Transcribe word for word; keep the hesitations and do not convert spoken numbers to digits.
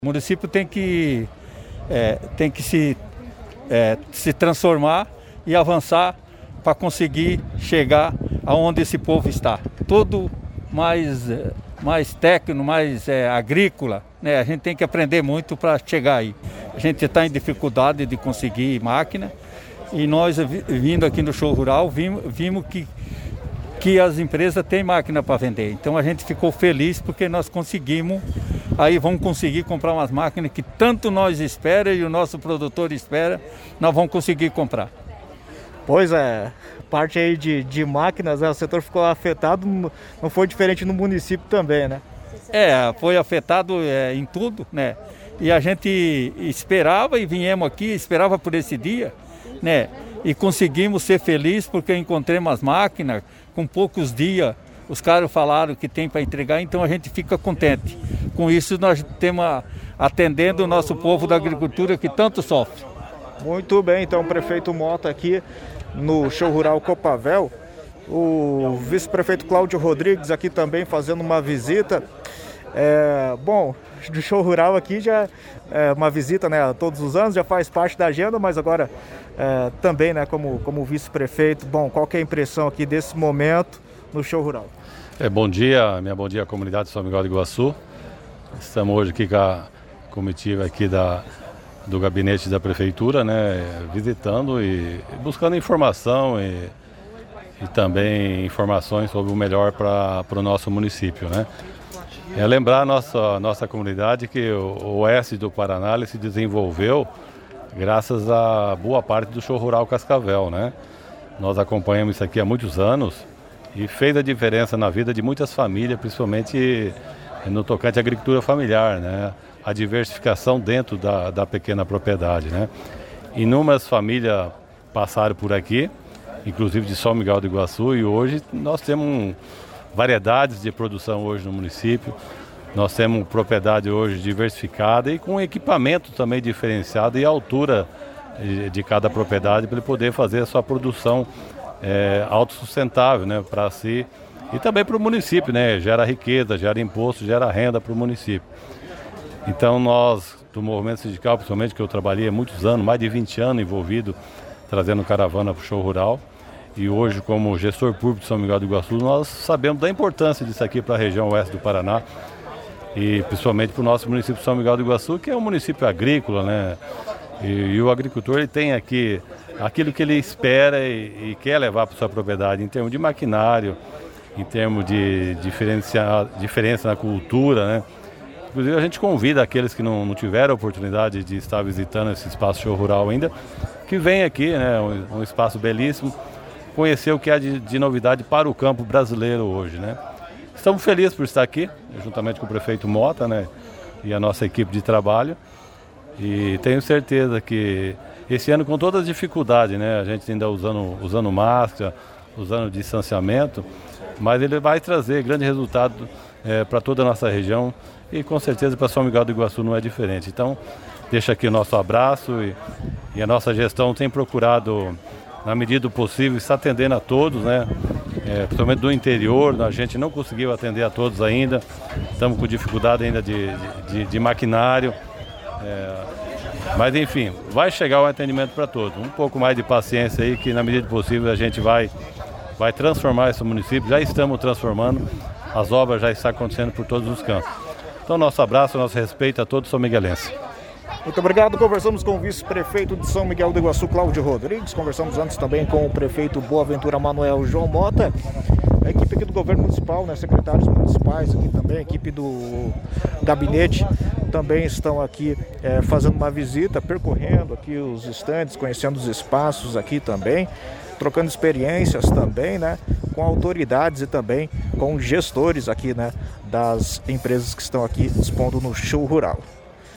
O município tem que, é, tem que se, é, se transformar e avançar para conseguir chegar aonde esse povo está. Todo mais, mais técnico, mais é, agrícola, né? A gente tem que aprender muito para chegar aí. A gente está em dificuldade de conseguir máquina e nós, vindo aqui no show rural, vimos, vimos que, que as empresas têm máquina para vender. Então a gente ficou feliz porque nós conseguimos. Aí vamos conseguir comprar umas máquinas que tanto nós espera e o nosso produtor espera, nós vamos conseguir comprar. Pois é, parte aí de, de máquinas, né? O setor ficou afetado, não foi diferente no município também, né? É, foi afetado é, em tudo, né? E a gente esperava e viemos aqui, esperava por esse dia, né? E conseguimos ser felizes porque encontramos as máquinas com poucos dias. Os caras falaram que tem para entregar, então a gente fica contente. Com isso nós estamos atendendo o nosso povo da agricultura que tanto sofre. Muito bem, então o prefeito Mota aqui no show rural Copavel, o vice-prefeito Cláudio Rodrigues aqui também fazendo uma visita. É, bom, do show rural aqui já é uma visita, né, todos os anos, já faz parte da agenda, mas agora é, também, né, como, como vice-prefeito. Bom, qual que é a impressão aqui desse momento no show rural? É, bom dia, minha bom dia à comunidade de São Miguel do Iguaçu. Estamos hoje aqui com a comitiva aqui da, do gabinete da prefeitura, né, visitando e buscando informação e, e também informações sobre o melhor para o nosso município, né. É lembrar a nossa, nossa comunidade que o, o oeste do Paraná ele se desenvolveu graças a boa parte do show rural Cascavel, né. Nós acompanhamos isso aqui há muitos anos e fez a diferença na vida de muitas famílias, principalmente no tocante à agricultura familiar, né? A diversificação dentro da, da pequena propriedade, né? Inúmeras famílias passaram por aqui, inclusive de São Miguel do Iguaçu, e hoje nós temos variedades de produção hoje no município. Nós temos propriedade hoje diversificada e com equipamento também diferenciado e a altura de, de cada propriedade para ele poder fazer a sua produção É, autossustentável, né, para si e também para o município, né, gera riqueza, gera imposto, gera renda para o município. Então nós, do movimento sindical, principalmente, que eu trabalhei há muitos anos, mais de vinte anos envolvido, trazendo caravana para o show rural, e hoje como gestor público de São Miguel do Iguaçu, nós sabemos da importância disso aqui para a região oeste do Paraná e principalmente para o nosso município de São Miguel do Iguaçu, que é um município agrícola, né, e, e o agricultor ele tem aqui aquilo que ele espera e, e quer levar para sua propriedade em termos de maquinário, em termos de diferenciar, diferença na cultura, né? Inclusive a gente convida aqueles que não, não tiveram a oportunidade de estar visitando esse espaço show rural ainda, que venham aqui, né? Um, um espaço belíssimo, conhecer o que há de, de novidade para o campo brasileiro hoje, né? Estamos felizes por estar aqui, juntamente com o prefeito Mota, né? E a nossa equipe de trabalho, e tenho certeza que esse ano, com todas as dificuldades, né, a gente ainda usando, usando máscara, usando distanciamento, mas ele vai trazer grande resultado é, para toda a nossa região e com certeza para São Miguel do Iguaçu não é diferente. Então, deixa aqui o nosso abraço e, e a nossa gestão tem procurado, na medida do possível, estar atendendo a todos, né, é, principalmente do interior, a gente não conseguiu atender a todos ainda, estamos com dificuldade ainda de, de, de maquinário. É, Mas enfim, vai chegar o atendimento para todos. Um pouco mais de paciência aí, que na medida do possível a gente vai, vai transformar esse município. Já estamos transformando, as obras já estão acontecendo por todos os cantos. Então nosso abraço, nosso respeito a todos são miguelenses. Muito obrigado. Conversamos com o vice-prefeito de São Miguel do Iguaçu, Cláudio Rodrigues. Conversamos antes também com o prefeito Boaventura Manuel João Mota. A equipe aqui do governo municipal, né, secretários municipais aqui também, a equipe do gabinete também estão aqui é, fazendo uma visita, percorrendo aqui os estandes, conhecendo os espaços aqui também, trocando experiências também, né, com autoridades e também com gestores aqui, né, das empresas que estão aqui expondo no show rural.